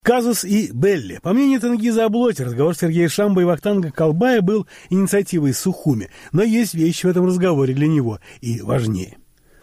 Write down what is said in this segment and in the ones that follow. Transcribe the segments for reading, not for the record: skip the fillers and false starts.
Казус и Белли. По мнению Тенгиза Аблоти, разговор Сергея Шамбы и Вахтанга Колбая был инициативой Сухуми, но есть вещи в этом разговоре для него и важнее.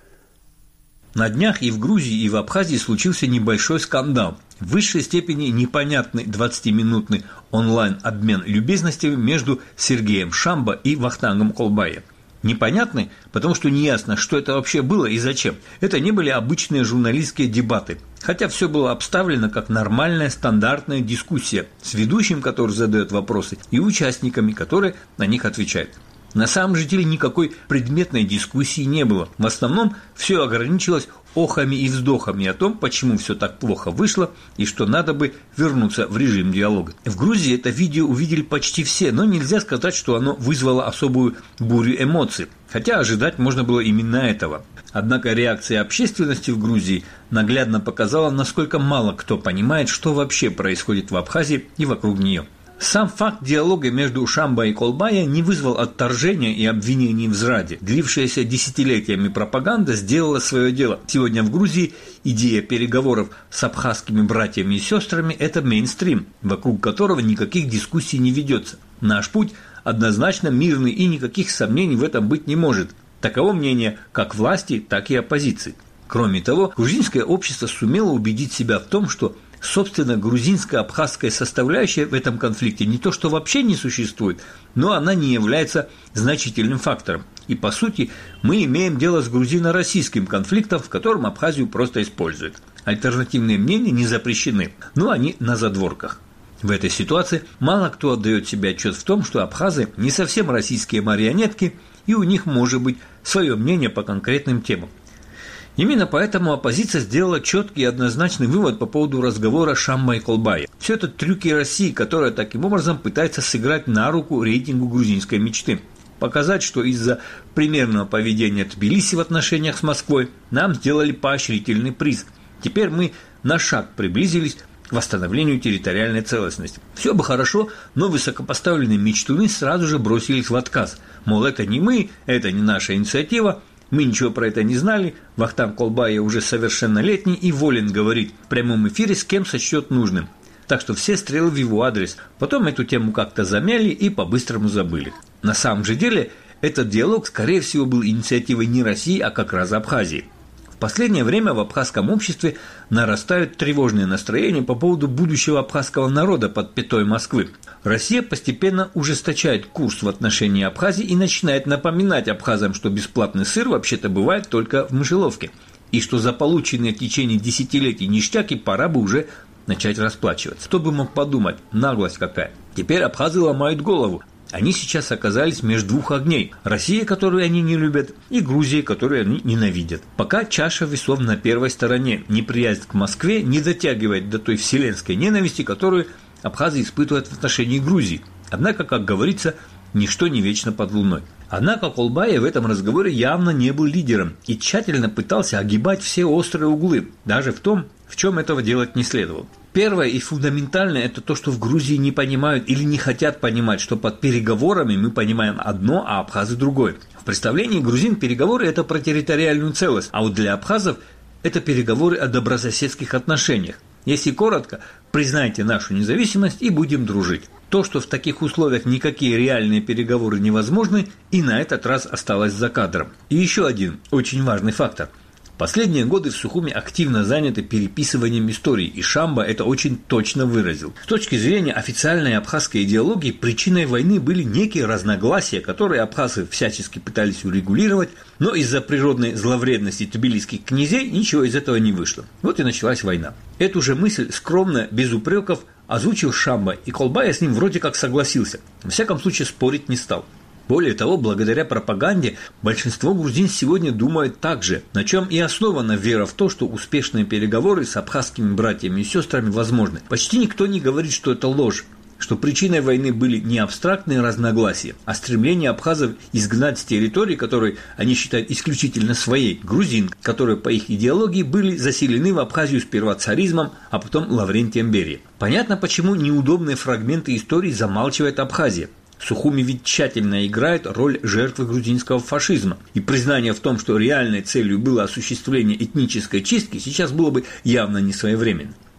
На днях и в Грузии, и в Абхазии случился небольшой скандал. В высшей степени непонятный 20-минутный онлайн-обмен любезностями между Сергеем Шамбо и Вахтангом Колбая. Непонятный, потому что неясно, что это вообще было и зачем. Это не были обычные журналистские дебаты, хотя все было обставлено как нормальная стандартная дискуссия с ведущим, который задает вопросы, и участниками, которые на них отвечают. На самом же деле никакой предметной дискуссии не было. В основном все ограничилось охами и вздохами о том, почему все так плохо вышло и что надо бы вернуться в режим диалога. В Грузии это видео увидели почти все, но нельзя сказать, что оно вызвало особую бурю эмоций, хотя ожидать можно было именно этого. Однако реакция общественности в Грузии наглядно показала, насколько мало кто понимает, что вообще происходит в Абхазии и вокруг нее. Сам факт диалога между Шамбо и Колбая не вызвал отторжения и обвинений в зраде. Длившаяся десятилетиями пропаганда сделала свое дело. Сегодня в Грузии идея переговоров с абхазскими братьями и сестрами – это мейнстрим, вокруг которого никаких дискуссий не ведется. Наш путь однозначно мирный, и никаких сомнений в этом быть не может. Таково мнение как власти, так и оппозиции. Кроме того, грузинское общество сумело убедить себя в том, что собственно, грузинско-абхазская составляющая в этом конфликте не то что вообще не существует, но она не является значительным фактором. И, по сути, мы имеем дело с грузино-российским конфликтом, в котором Абхазию просто используют. Альтернативные мнения не запрещены, но они на задворках. В этой ситуации мало кто отдает себе отчет в том, что абхазы не совсем российские марионетки, и у них может быть свое мнение по конкретным темам. Именно поэтому оппозиция сделала четкий и однозначный вывод по поводу разговора Шамбо и Колбая. Все это трюки России, которая таким образом пытается сыграть на руку рейтингу грузинской мечты. Показать, что из-за примерного поведения Тбилиси в отношениях с Москвой нам сделали поощрительный приз. Теперь мы на шаг приблизились к восстановлению территориальной целостности. Все бы хорошо, но высокопоставленные мечтуны сразу же бросились в отказ. Мол, это не мы, это не наша инициатива. Мы ничего про это не знали, Вахтанг Колбая уже совершеннолетний и волен говорить в прямом эфире, с кем сочтет нужным. Так что все стрелы в его адрес. Потом эту тему как-то замяли и по-быстрому забыли. На самом же деле, этот диалог, скорее всего, был инициативой не России, а как раз Абхазии. В последнее время в абхазском обществе нарастают тревожные настроения по поводу будущего абхазского народа под пятой Москвы. Россия постепенно ужесточает курс в отношении Абхазии и начинает напоминать абхазам, что бесплатный сыр вообще-то бывает только в мышеловке, и что за полученные в течение десятилетий ништяки пора бы уже начать расплачиваться. Кто бы мог подумать, наглость какая. Теперь абхазы ломают голову. Они сейчас оказались между двух огней. Россия, которую они не любят, и Грузия, которую они ненавидят. Пока чаша весов на первой стороне. Неприязнь к Москве не дотягивает до той вселенской ненависти, которую абхазы испытывают в отношении Грузии. Однако, как говорится, ничто не вечно под луной. Однако Колбая в этом разговоре явно не был лидером и тщательно пытался огибать все острые углы, даже в том, в чем этого делать не следовало. Первое и фундаментальное – это то, что в Грузии не понимают или не хотят понимать, что под переговорами мы понимаем одно, а абхазы – другое. В представлении грузин переговоры – это про территориальную целостность, а вот для абхазов – это переговоры о добрососедских отношениях. Если коротко, признайте нашу независимость и будем дружить. То, что в таких условиях никакие реальные переговоры невозможны, и на этот раз осталось за кадром. И еще один очень важный фактор. Последние годы в Сухуми активно заняты переписыванием истории, и Шамбо это очень точно выразил. С точки зрения официальной абхазской идеологии, причиной войны были некие разногласия, которые абхазы всячески пытались урегулировать, но из-за природной зловредности тбилисских князей ничего из этого не вышло. Вот и началась война. Эту же мысль скромно, без упреков, озвучил Шамбо, и Колбая с ним вроде как согласился. Во всяком случае, спорить не стал. Более того, благодаря пропаганде большинство грузин сегодня думают так же, на чем и основана вера в то, что успешные переговоры с абхазскими братьями и сестрами возможны. Почти никто не говорит, что это ложь, что причиной войны были не абстрактные разногласия, а стремление абхазов изгнать с территории, которые они считают исключительно своей, грузин, которые по их идеологии были заселены в Абхазию сперва царизмом, а потом Лаврентием Берией. Понятно, почему неудобные фрагменты истории замалчивает Абхазия. Сухуми ведь тщательно играет роль жертвы грузинского фашизма, и признание в том, что реальной целью было осуществление этнической чистки, сейчас было бы явно не своевременно.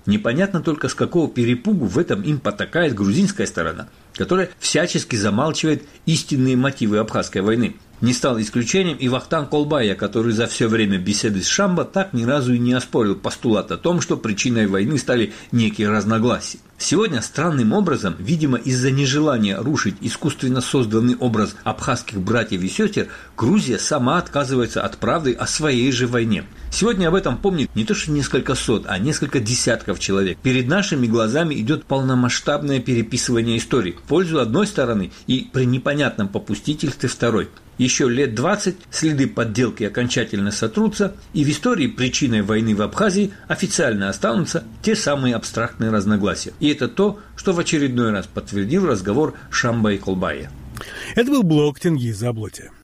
Непонятно только, с какого перепугу в этом им потакает грузинская сторона, которая всячески замалчивает истинные мотивы Абхазской войны. Не стал исключением и Вахтанг Колбая, который за все время беседы с Шамбо так ни разу и не оспорил постулат о том, что причиной войны стали некие разногласия. Сегодня странным образом, видимо из-за нежелания рушить искусственно созданный образ абхазских братьев и сестер, Грузия сама отказывается от правды о своей же войне. Сегодня об этом помнит не то что несколько сот, а несколько десятков человек. Перед нашими глазами идет полномасштабное переписывание истории в пользу одной стороны и при непонятном попустительстве второй. Еще лет 20 следы подделки окончательно сотрутся, и в истории причиной войны в Абхазии официально останутся те самые абстрактные разногласия. И это то, что в очередной раз подтвердил разговор Шамбо и Колбая. Это был блог Тенгиза Аблотия.